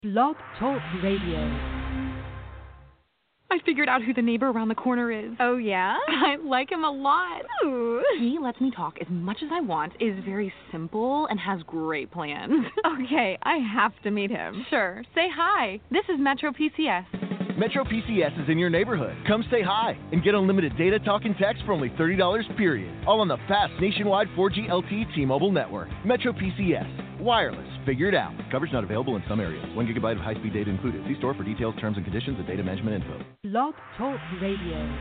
Blog Talk Radio. I figured out who the neighbor around the corner is. Oh, yeah? I like him a lot. Ooh. He lets me talk as much as I want, is very simple, and has great plans. Okay, I have to meet him. Sure. Say hi. This is Metro PCS. Metro PCS is in your neighborhood. Come say hi and get unlimited data, talk, and text for only $30 period. All on the fast nationwide 4G LTE T-Mobile network. Metro PCS. Wireless. Figured out. Coverage not available in some areas. 1 gigabyte of high-speed data included. See store for details, terms, and conditions, and data management info. Blog Talk Radio.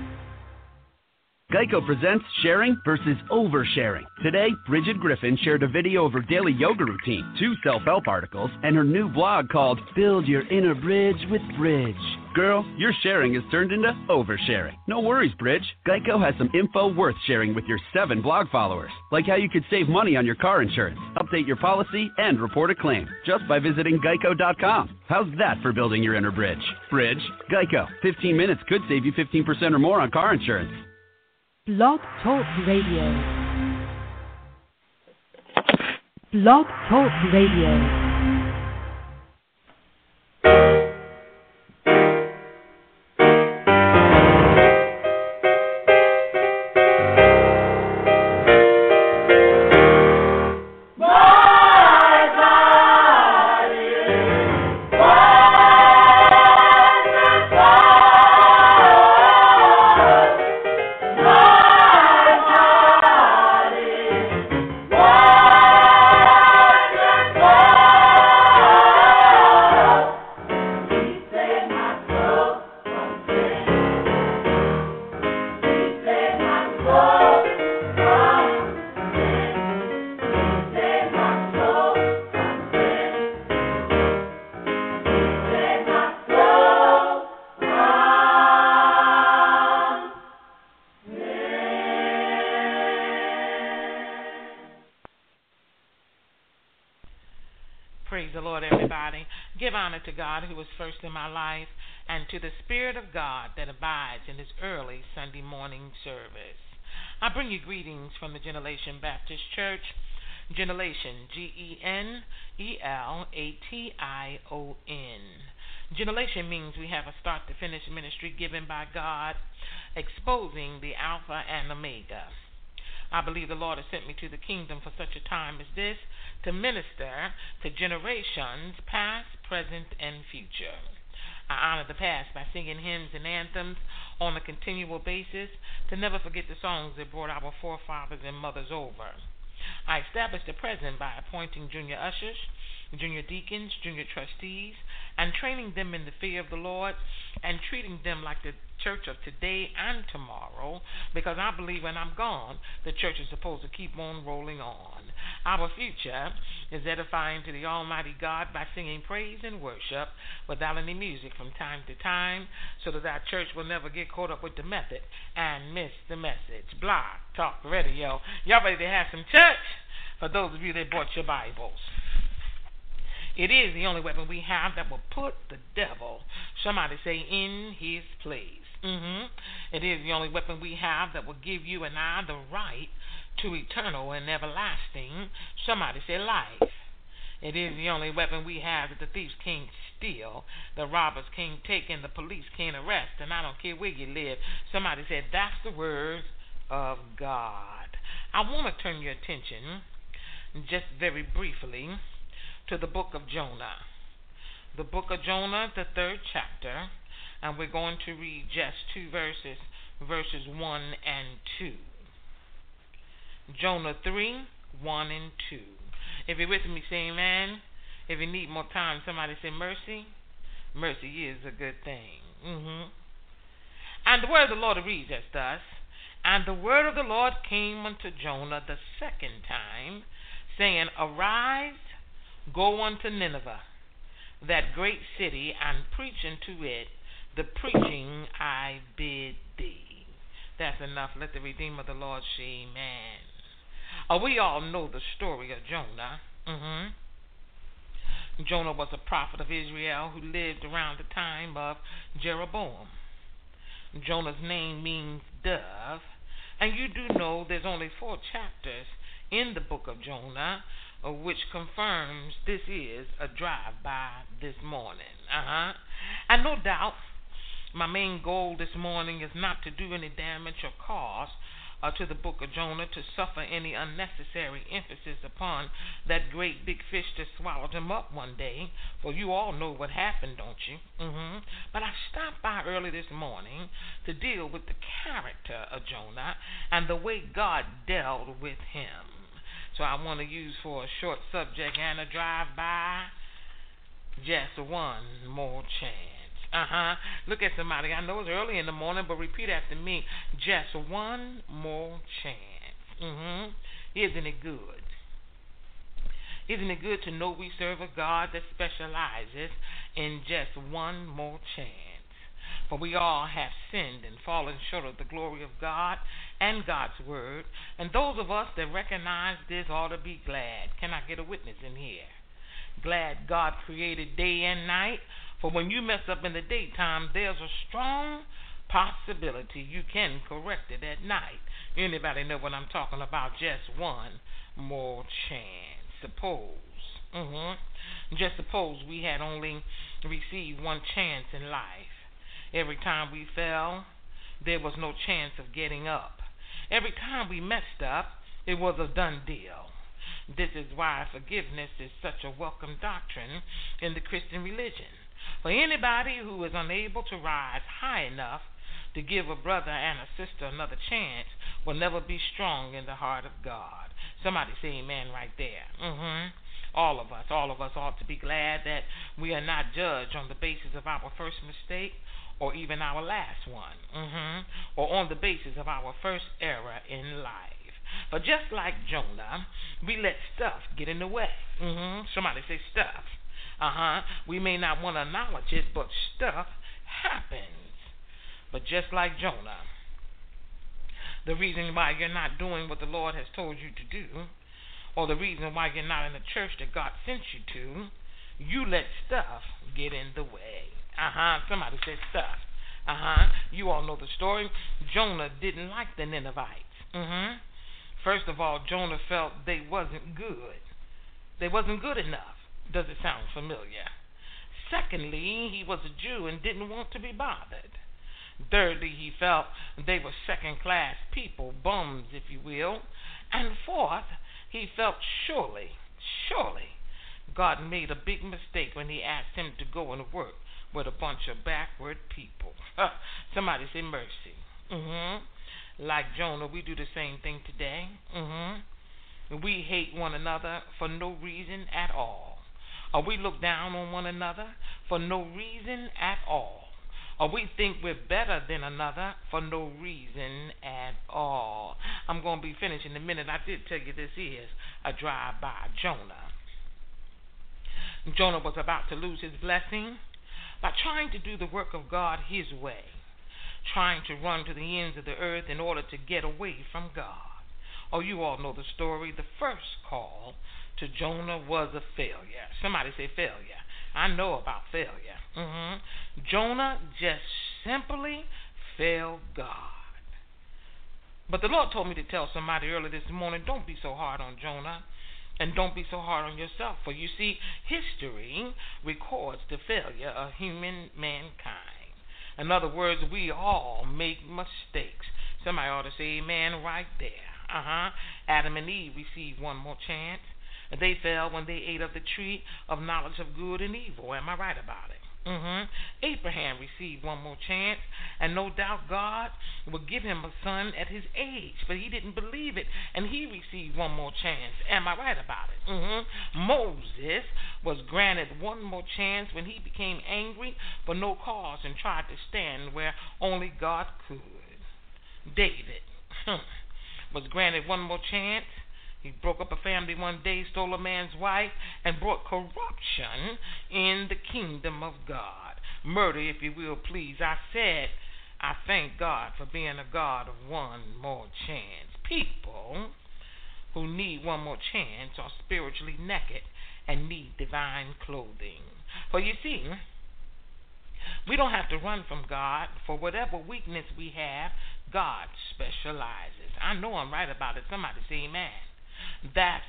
Geico presents sharing versus oversharing. Today, Bridget Griffin shared a video of her daily yoga routine, 2 self-help articles, and her new blog called Build Your Inner Bridge with Bridge. Girl, your sharing has turned into oversharing. No worries, Bridge. Geico has some info worth sharing with your 7 blog followers, like how you could save money on your car insurance, update your policy, and report a claim just by visiting geico.com. How's that for building your inner bridge? Bridge, Geico. 15 minutes could save you 15% or more on car insurance. Blog Talk Radio. Blog Talk Radio. Praise the Lord, everybody. Give honor to God who was first in my life and to the Spirit of God that abides in his early Sunday morning service. I bring you greetings from the Generation Baptist Church. Generation, Generation. Generation means we have a start to finish ministry given by God, exposing the Alpha and Omega. I believe the Lord has sent me to the kingdom for such a time as this, to minister to generations past, present, and future. I honor the past by singing hymns and anthems on a continual basis to never forget the songs that brought our forefathers and mothers over. I established the present by appointing junior ushers, junior deacons, junior trustees, and training them in the fear of the Lord and treating them like the church of today and tomorrow, because I believe when I'm gone, the church is supposed to keep on rolling on. Our future is edifying to the Almighty God by singing praise and worship without any music from time to time, so that our church will never get caught up with the method and miss the message. Blog Talk Radio. Y'all ready to have some church? For those of you that bought your Bibles. It is the only weapon we have that will put the devil, somebody say, in his place. It is the only weapon we have that will give you and I the right to eternal and everlasting, somebody say, life. It is the only weapon we have that the thieves can't steal, the robbers can't take, and the police can't arrest, and I don't care where you live. Somebody said, that's the word of God. I want to turn your attention, just very briefly, to the book of Jonah. The book of Jonah, the 3rd chapter, and we're going to read just 2 verses, verses 1 and 2. Jonah 3, 1 and 2. If you're with me, say amen. If you need more time, somebody say mercy. Mercy is a good thing. And the word of the Lord reads as thus. And the word of the Lord came unto Jonah the 2nd time, saying, Arise, go unto Nineveh, that great city, and preach unto it the preaching I bid thee. That's enough. Let the Redeemer of the Lord say amen. We all know the story of Jonah. Jonah was a prophet of Israel who lived around the time of Jeroboam. Jonah's name means dove, and you do know there's only 4 chapters in the book of Jonah, which confirms this is a drive-by this morning. And no doubt, my main goal this morning is not to do any damage or cause to the book of Jonah, to suffer any unnecessary emphasis upon that great big fish that swallowed him up one day. For you all know what happened, don't you? But I stopped by early this morning to deal with the character of Jonah and the way God dealt with him. So I want to use for a short subject and a drive-by, just one more chance. Look at somebody. I know it's early in the morning, but repeat after me. Just one more chance. Isn't it good? Isn't it good to know we serve a God that specializes in just one more chance? For we all have sinned and fallen short of the glory of God and God's word. And those of us that recognize this ought to be glad. Can I get a witness in here? Glad God created day and night. For when you mess up in the daytime, there's a strong possibility you can correct it at night. Anybody know what I'm talking about? Just one more chance. Just suppose we had only received one chance in life. Every time we fell, there was no chance of getting up. Every time we messed up, it was a done deal. This is why forgiveness is such a welcome doctrine in the Christian religion. For anybody who is unable to rise high enough to give a brother and a sister another chance will never be strong in the heart of God. Somebody say amen right there. All of us ought to be glad that we are not judged on the basis of our first mistake or even our last one, or on the basis of our first error in life. But just like Jonah, we let stuff get in the way. Somebody say stuff. We may not want to acknowledge it, but stuff happens. But just like Jonah, the reason why you're not doing what the Lord has told you to do, or the reason why you're not in the church that God sent you to, you let stuff get in the way. Somebody say stuff. You all know the story. Jonah didn't like the Ninevites. First of all, Jonah felt they wasn't good. They wasn't good enough. Does it sound familiar? Secondly, he was a Jew and didn't want to be bothered. Thirdly, he felt they were second-class people, bums, if you will. And fourth, he felt surely, God made a big mistake when he asked him to go and work with a bunch of backward people. Somebody say mercy. Like Jonah, we do the same thing today. We hate one another for no reason at all. Or we look down on one another for no reason at all. Or we think we're better than another for no reason at all. I'm going to be finished in a minute. I did tell you this is a drive-by. Jonah was about to lose his blessing by trying to do the work of God his way, trying to run to the ends of the earth in order to get away from God. Oh, you all know the story. The first call to Jonah was a failure. Somebody say failure. I know about failure. Jonah just simply failed God. But the Lord told me to tell somebody early this morning, don't be so hard on Jonah, and don't be so hard on yourself. For you see, history records the failure of human mankind. In other words, we all make mistakes. Somebody ought to say amen right there. Adam and Eve received one more chance. They fell when they ate of the tree of knowledge of good and evil. Am I right about it? Abraham received one more chance, and no doubt God would give him a son at his age, but he didn't believe it, and he received one more chance. Am I right about it? Moses was granted one more chance when he became angry for no cause and tried to stand where only God could. David was granted one more chance. He broke up a family one day, stole a man's wife, and brought corruption in the kingdom of God. Murder, if you will, please. I said, I thank God for being a God of one more chance. People who need one more chance are spiritually naked and need divine clothing. For you see, we don't have to run from God. For whatever weakness we have, God specializes. I know I'm right about it. Somebody say amen. That's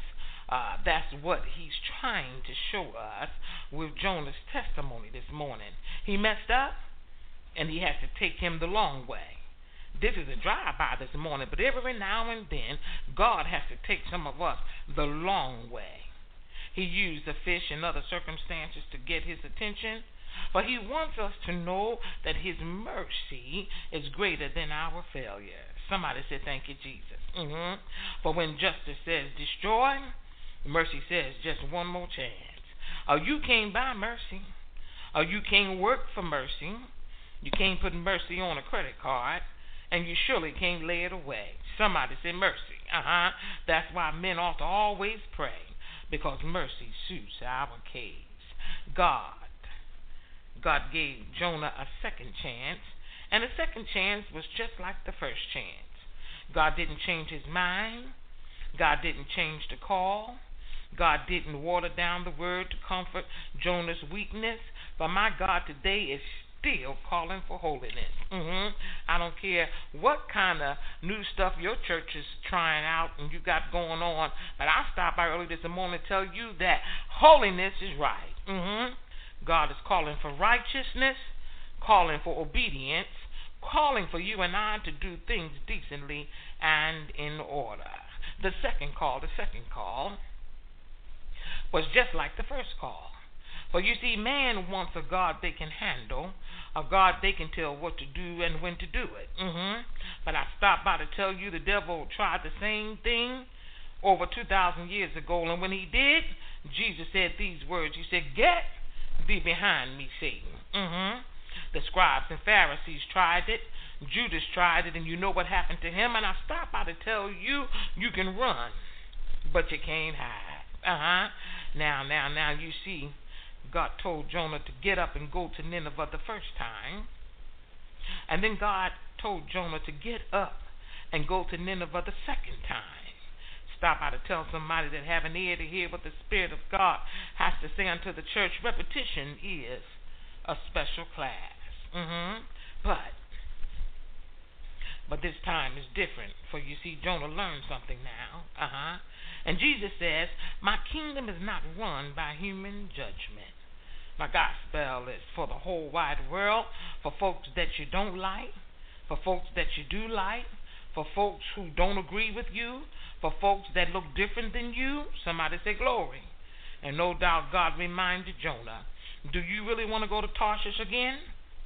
That's what he's trying to show us with Jonah's testimony this morning. He messed up, and he has to take him the long way. This is a drive-by this morning, but every now and then, God has to take some of us the long way. He used the fish and other circumstances to get his attention, but he wants us to know that his mercy is greater than our failure. Somebody said, thank you, Jesus. But when justice says destroy, mercy says just one more chance. You can't buy mercy. You can't work for mercy. You can't put mercy on a credit card. And you surely can't lay it away. Somebody say mercy. That's why men ought to always pray, because mercy suits our case. God gave Jonah a second chance, and the second chance was just like the first chance. God didn't change his mind. God didn't change the call. God didn't water down the word to comfort Jonah's weakness. But my God today is still calling for holiness. I don't care what kind of new stuff your church is trying out and you got going on, but I stopped by early this morning to tell you that holiness is right. God is calling for righteousness, calling for obedience, calling for you and I to do things decently and in order. The second call was just like the first call. For you see, man wants a God they can handle, a God they can tell what to do and when to do it. But I stopped by to tell you the devil tried the same thing over 2,000 years ago, and when he did, Jesus said these words. He said, "Get thee behind me, Satan." The scribes and Pharisees tried it. Judas tried it, and you know what happened to him. And I stopped by to tell you, you can run, but you can't hide. Now, you see, God told Jonah to get up and go to Nineveh the first time. And then God told Jonah to get up and go to Nineveh the second time. Stop by to tell somebody that have an ear to hear what the Spirit of God has to say unto the church. Repetition is a special class. But this time is different. For you see, Jonah learned something now. And Jesus says, my kingdom is not run by human judgment. My gospel is for the whole wide world, for folks that you don't like, for folks that you do like, for folks who don't agree with you, for folks that look different than you. Somebody say glory. And no doubt God reminded Jonah, do you really want to go to Tarshish again?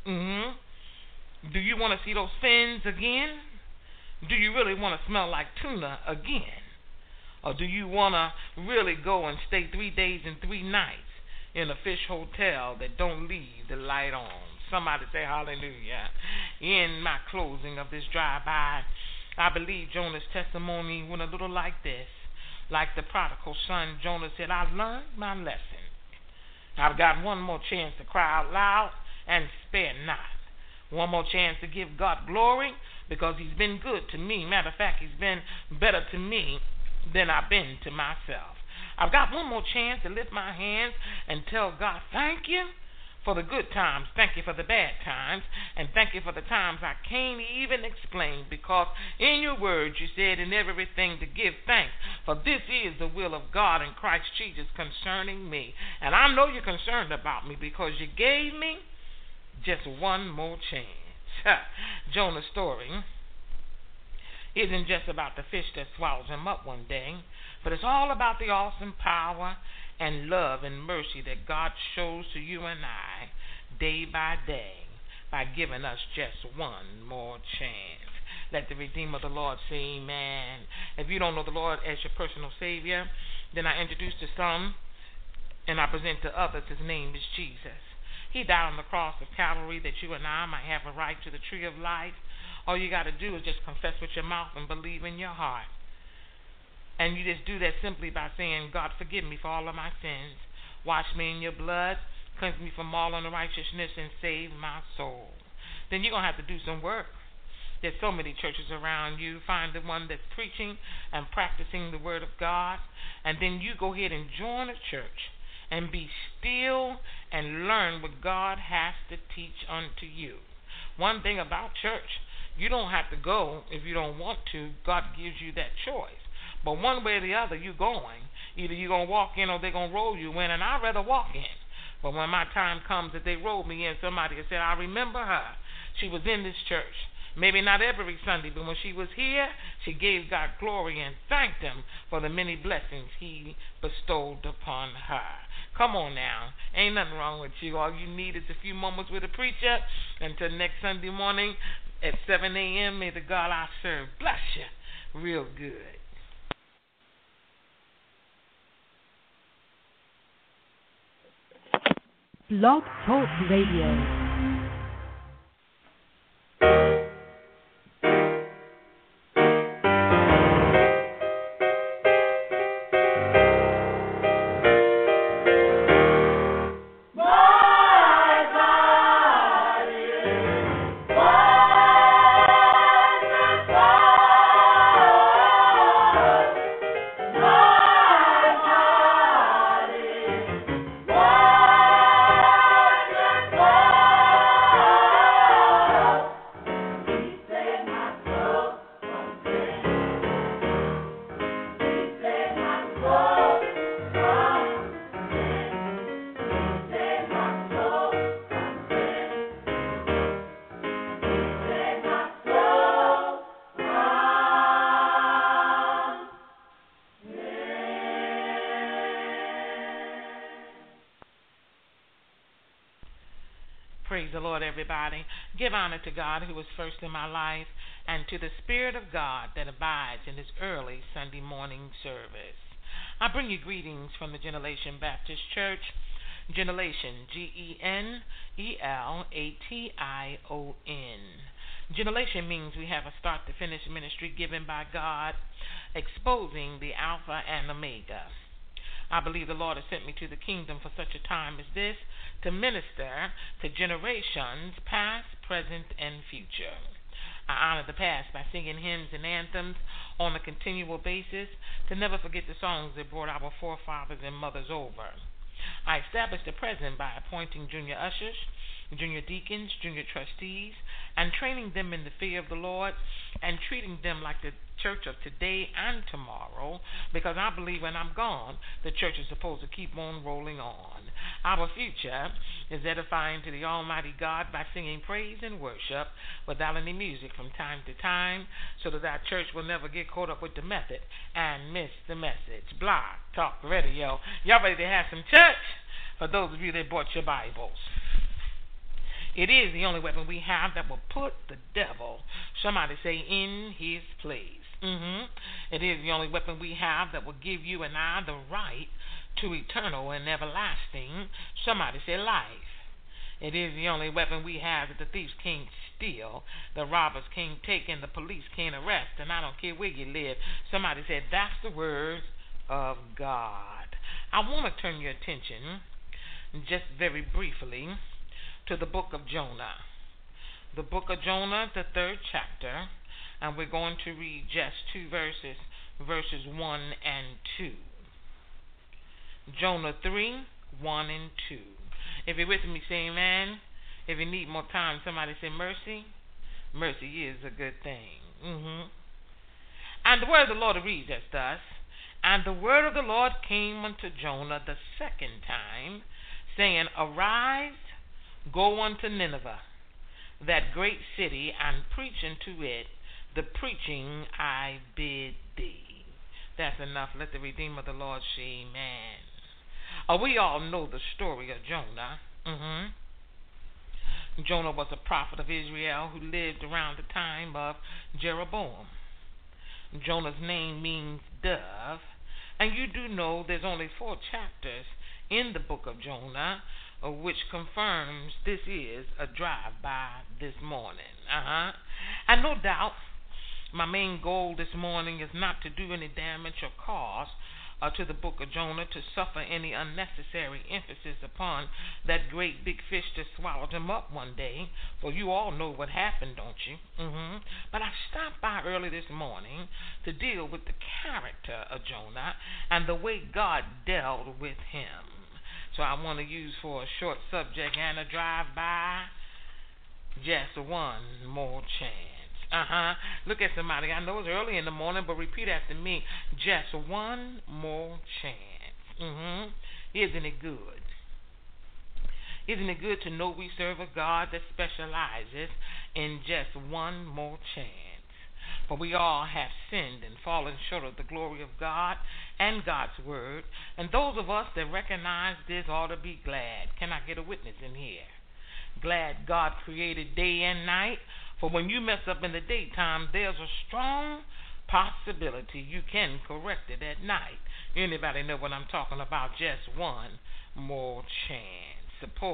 Do you want to see those fins again? Do you really want to smell like tuna again? Or do you want to really go and stay 3 days and 3 nights in a fish hotel that don't leave the light on? Somebody say hallelujah. In my closing of this drive-by, I believe Jonah's testimony went a little like this. Like the prodigal son, Jonah said, I've learned my lesson. I've got one more chance to cry out loud and spare not. One more chance to give God glory because he's been good to me. Matter of fact, he's been better to me than I've been to myself. I've got one more chance to lift my hands and tell God, thank you for the good times, thank you for the bad times, and thank you for the times I can't even explain, because in your words you said in everything to give thanks, for this is the will of God in Christ Jesus concerning me. And I know you're concerned about me because you gave me just one more chance. Jonah's story isn't just about the fish that swallows him up one day, but it's all about the awesome power and love and mercy that God shows to you and I day by day by giving us just one more chance. Let the Redeemer of the Lord say amen. If you don't know the Lord as your personal Savior, then I introduce to some and I present to others his name is Jesus. He died on the cross of Calvary that you and I might have a right to the tree of life. All you got to do is just confess with your mouth and believe in your heart. And you just do that simply by saying, God, forgive me for all of my sins. Wash me in your blood. Cleanse me from all unrighteousness and save my soul. Then you're going to have to do some work. There's so many churches around you. Find the one that's preaching and practicing the word of God. And then you go ahead and join a church and be still and learn what God has to teach unto you. One thing about church, you don't have to go if you don't want to. God gives you that choice. But one way or the other, you going. Either you're going to walk in or they're going to roll you in, and I'd rather walk in. But when my time comes that they roll me in, somebody has said, I remember her. She was in this church. Maybe not every Sunday, but when she was here, she gave God glory and thanked Him for the many blessings He bestowed upon her. Come on now. Ain't nothing wrong with you. All you need is a few moments with a preacher. Until next Sunday morning at 7 a.m., may the God I serve bless you real good. Blog Talk Radio. Praise the Lord, everybody. Give honor to God who was first in my life and to the Spirit of God that abides in this early Sunday morning service. I bring you greetings from the Generation Baptist Church. Generation, Generation. Generation means we have a start-to-finish ministry given by God, exposing the Alpha and Omega. I believe the Lord has sent me to the kingdom for such a time as this to minister to generations past, present, and future. I honor the past by singing hymns and anthems on a continual basis to never forget the songs that brought our forefathers and mothers over. I established the present by appointing junior ushers, junior deacons, junior trustees, and training them in the fear of the Lord and treating them like the church of today and tomorrow, because I believe when I'm gone, the church is supposed to keep on rolling on. Our future is edifying to the Almighty God by singing praise and worship without any music from time to time, so that our church will never get caught up with the method and miss the message. Blog Talk Radio. Y'all ready to have some church? For those of you that bought your Bibles. It is the only weapon we have that will put the devil, somebody say, in his place. It is the only weapon we have that will give you and I the right to eternal and everlasting, somebody say, life. It is the only weapon we have that the thieves can't steal, the robbers can't take, and the police can't arrest, and I don't care where you live. Somebody said, that's the word of God. I want to turn your attention, just very briefly, to the book of Jonah. The book of Jonah, the 3rd chapter, and we're going to read just 2 verses, verses 1 and 2. Jonah 3, 1 and 2. If you're with me, say amen. If you need more time, somebody say mercy. Mercy is a good thing. And the word of the Lord reads as thus. And the word of the Lord came unto Jonah the 2nd time, saying, Arise, go unto Nineveh, that great city, and preach unto it the preaching I bid thee. That's enough. Let the Redeemer of the Lord say amen. We all know the story of Jonah. Jonah was a prophet of Israel who lived around the time of Jeroboam. Jonah's name means dove, and you do know there's only 4 chapters in the book of Jonah, which confirms this is a drive-by this morning. And no doubt, my main goal this morning is not to do any damage or cause to the book of Jonah, to suffer any unnecessary emphasis upon that great big fish that swallowed him up one day. For you all know what happened, don't you? But I stopped by early this morning to deal with the character of Jonah and the way God dealt with him. So I want to use for a short subject and a drive-by, just one more chance. Look at somebody. I know it's early in the morning, but repeat after me. Just one more chance. Isn't it good? Isn't it good to know we serve a God that specializes in just one more chance? For we all have sinned and fallen short of the glory of God and God's word. And those of us that recognize this ought to be glad. Can I get a witness in here? Glad God created day and night. For when you mess up in the daytime, there's a strong possibility you can correct it at night. Anybody know what I'm talking about? Just one more chance.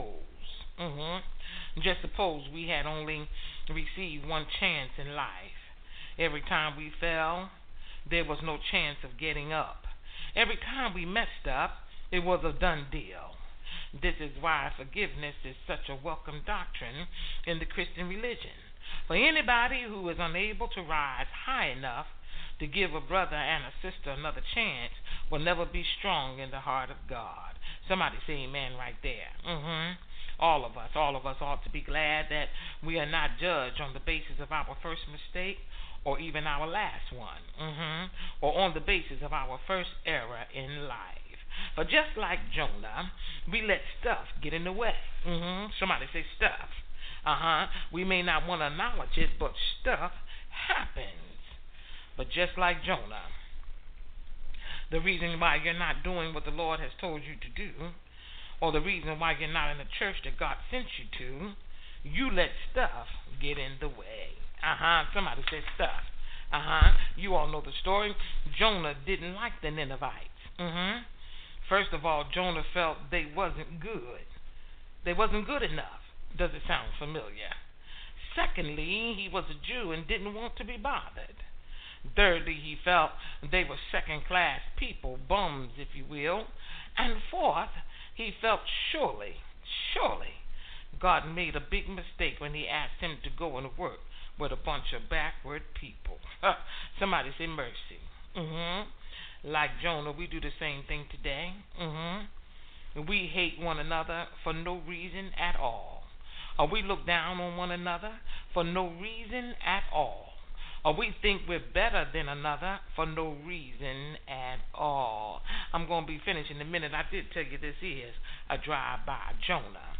Just suppose we had only received one chance in life. Every time we fell, there was no chance of getting up. Every time we messed up, it was a done deal. This is why forgiveness is such a welcome doctrine in the Christian religion. For anybody who is unable to rise high enough to give a brother and a sister another chance will never be strong in the heart of God. Somebody say amen right there. All of us ought to be glad that we are not judged on the basis of our first mistake or even our last one, or on the basis of our first error in life. But just like Jonah, we let stuff get in the way. Somebody say stuff. We may not want to acknowledge it, but stuff happens. But just like Jonah, the reason why you're not doing what the Lord has told you to do, or the reason why you're not in the church that God sent you to, you let stuff get in the way. Somebody say stuff. You all know the story. Jonah didn't like the Ninevites. First of all, Jonah felt they wasn't good. They wasn't good enough. Does it sound familiar? Secondly, he was a Jew and didn't want to be bothered. Thirdly, he felt they were second-class people, bums, if you will. And fourth, he felt surely, God made a big mistake when he asked him to go and work with a bunch of backward people. Somebody say mercy. Like Jonah, we do the same thing today. We hate one another for no reason at all. Or we look down on one another for no reason at all. Or we think we're better than another for no reason at all. I'm going to be finished in a minute. I did tell you this is a drive-by Jonah.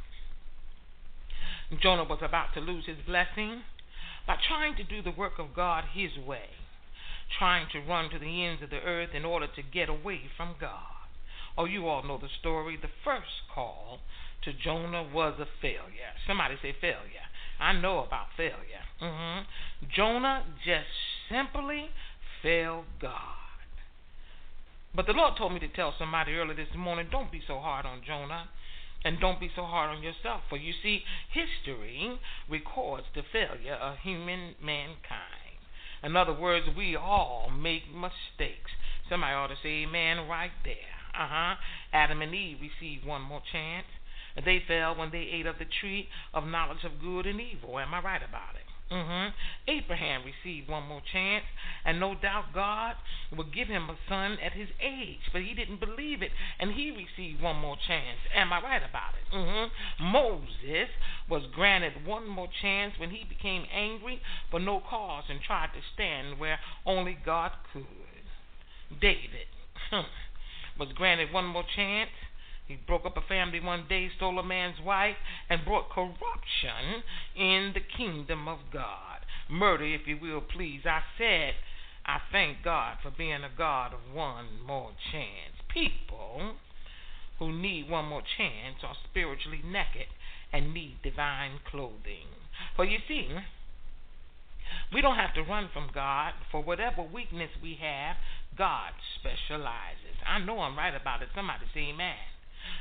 Jonah was about to lose his blessing by trying to do the work of God his way, trying to run to the ends of the earth in order to get away from God. Oh, you all know the story. The first call to Jonah was a failure. Somebody say failure. I know about failure. Jonah just simply failed God. But the Lord told me to tell somebody earlier this morning, don't be so hard on Jonah. And don't be so hard on yourself. For you see, history records the failure of human mankind. In other words, we all make mistakes. Somebody ought to say amen right there. Adam and Eve received one more chance. They fell when they ate of the tree of knowledge of good and evil. Am I right about it? Abraham received one more chance, and no doubt God would give him a son at his age, but he didn't believe it, and he received one more chance. Am I right about it? Moses was granted one more chance when he became angry for no cause and tried to stand where only God could. David was granted one more chance. He broke up a family one day, stole a man's wife, and brought corruption in the kingdom of God. Murder, if you will, please. I said, I thank God for being a God of one more chance. People who need one more chance are spiritually naked and need divine clothing. For you see, we don't have to run from God. For whatever weakness we have, God specializes. I know I'm right about it. Somebody say amen.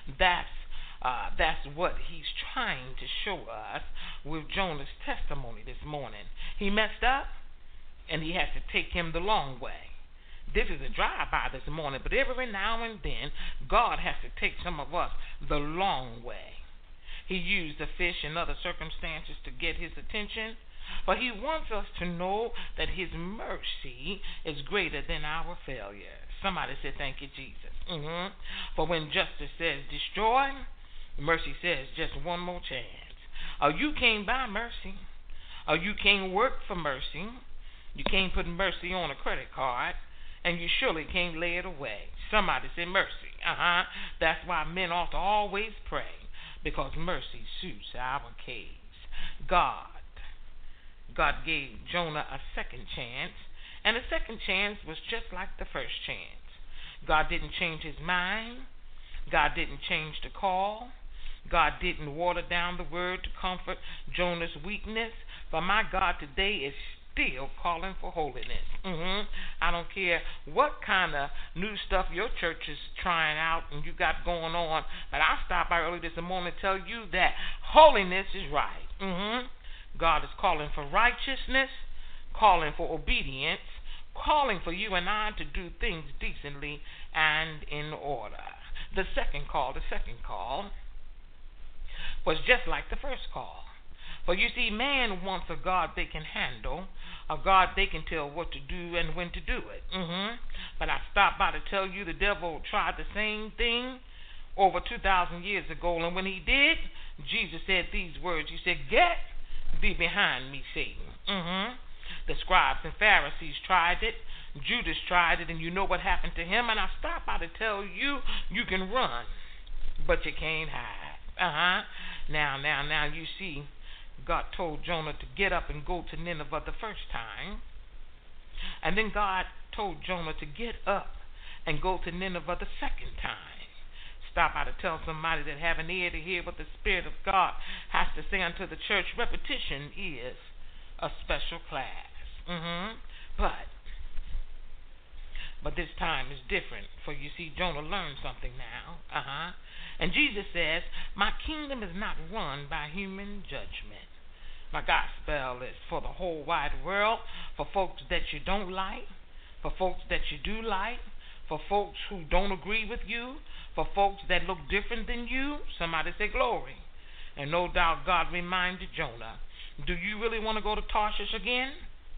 That's what he's trying to show us with Jonah's testimony this morning. He messed up, and he has to take him the long way. This is a drive-by this morning, but every now and then, God has to take some of us the long way. He used the fish and other circumstances to get his attention, but he wants us to know that his mercy is greater than our failure. Somebody said, thank you, Jesus. For when justice says destroy, mercy says just one more chance. You came by mercy. You can't work for mercy. You can't put mercy on a credit card. And you surely can't lay it away. Somebody say mercy. That's why men ought to always pray, because mercy suits our case. God gave Jonah a second chance, and the second chance was just like the first chance. God didn't change his mind. God didn't change the call. God didn't water down the word to comfort Jonah's weakness. But my God today is still calling for holiness. I don't care what kind of new stuff your church is trying out and you got going on, but I stopped by early this morning to tell you that holiness is right. God is calling for righteousness, calling for obedience, calling for you and I to do things decently and in order. The second call was just like the first call. For you see, man wants a God they can handle, a God they can tell what to do and when to do it. But I stopped by to tell you the devil tried the same thing over 2,000 years ago, and when he did, Jesus said these words. He said, "Get thee behind me, Satan." The scribes and Pharisees tried it. Judas tried it, and you know what happened to him. And I stopped by to tell you, you can run, but you can't hide. Now, you see, God told Jonah to get up and go to Nineveh the first time. And then God told Jonah to get up and go to Nineveh the second time. Stop by to tell somebody that have an ear to hear what the Spirit of God has to say unto the church. Repetition is a special class. But this time is different. For you see, Jonah learned something now. And Jesus says, my kingdom is not run by human judgment. My gospel is for the whole wide world, for folks that you don't like, for folks that you do like, for folks who don't agree with you, for folks that look different than you. Somebody say glory. And no doubt God reminded Jonah, do you really want to go to Tarshish again?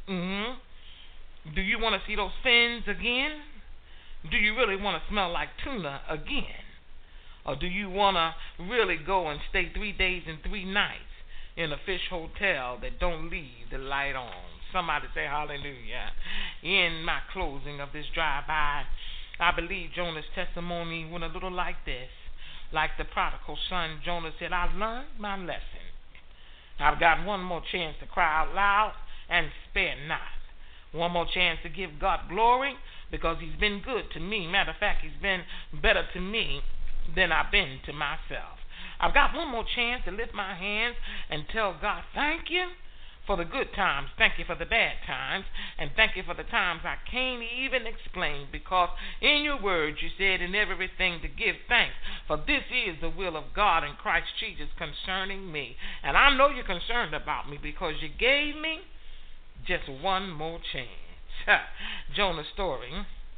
Do you want to see those fins again? Do you really want to smell like tuna again? Or do you want to really go and stay 3 days and 3 nights in a fish hotel that don't leave the light on? Somebody say hallelujah. In my closing of this drive-by, I believe Jonah's testimony went a little like this. Like the prodigal son, Jonah said, I've learned my lesson. I've got one more chance to cry out loud and spare not. One more chance to give God glory, because he's been good to me. Matter of fact, he's been better to me than I've been to myself. I've got one more chance to lift my hands and tell God, thank you for the good times, thank you for the bad times, and thank you for the times I can't even explain, because in your words you said in everything to give thanks, for this is the will of God in Christ Jesus concerning me. And I know you're concerned about me because you gave me just one more chance. Jonah's story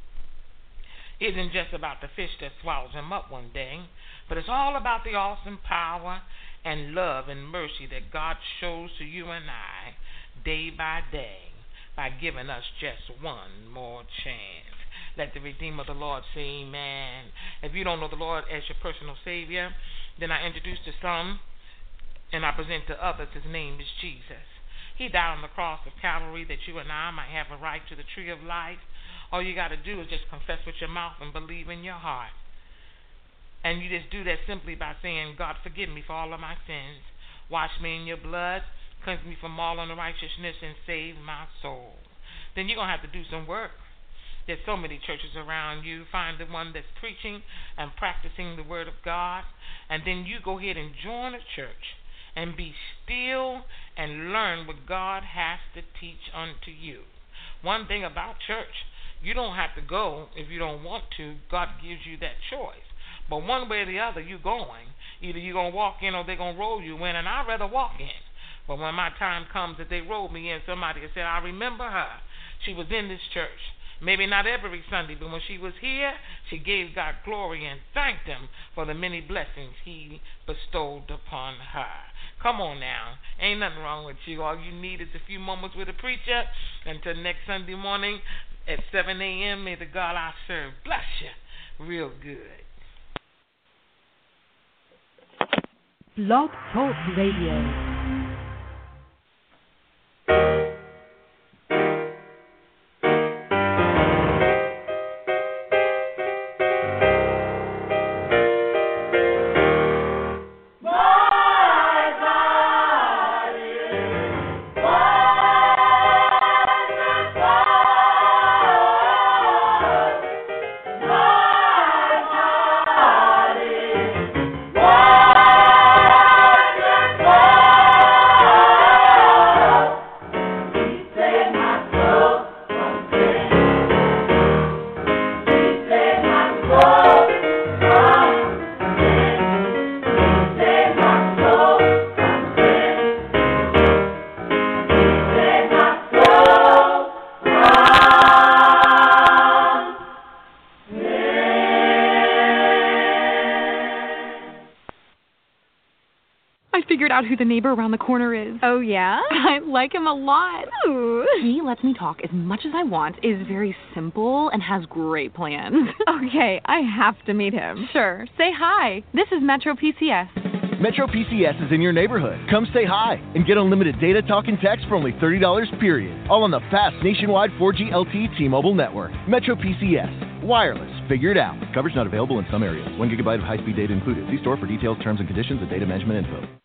isn't just about the fish that swallows him up one day, but it's all about the awesome power and love and mercy that God shows to you and I day by day by giving us just one more chance. Let the Redeemer of the Lord say amen. If you don't know the Lord as your personal Savior, then I introduce to some and I present to others his name is Jesus. He died on the cross of Calvary that you and I might have a right to the tree of life. All you got to do is just confess with your mouth and believe in your heart. And you just do that simply by saying, God, forgive me for all of my sins. Wash me in your blood. Cleanse me from all unrighteousness and save my soul. Then you're going to have to do some work. There's so many churches around you. Find the one that's preaching and practicing the word of God. And then you go ahead and join a church and be still and learn what God has to teach unto you. One thing about church, you don't have to go if you don't want to. God gives you that choice. But one way or the other, you're going. Either you're going to walk in or they're going to roll you in, and I'd rather walk in. But when my time comes that they roll me in, somebody has said, I remember her. She was in this church. Maybe not every Sunday, but when she was here, she gave God glory and thanked him for the many blessings he bestowed upon her. Come on now. Ain't nothing wrong with you. All you need is a few moments with a preacher. Until next Sunday morning at 7 a.m., may the God I serve bless you real good. Blog Talk Radio. out who the neighbor around the corner is. Oh, yeah? I like him a lot. Ooh. He lets me talk as much as I want, is very simple, and has great plans. Okay, I have to meet him. Sure. Say hi. This is Metro PCS. Metro PCS is in your neighborhood. Come say hi and get unlimited data, talk, and text for only $30 period. All on the fast nationwide 4G LTE T-Mobile network. Metro PCS. Wireless. Figure it out. Coverage not available in some areas. 1 gigabyte of high-speed data included. See store for details, terms, and conditions, and data management info.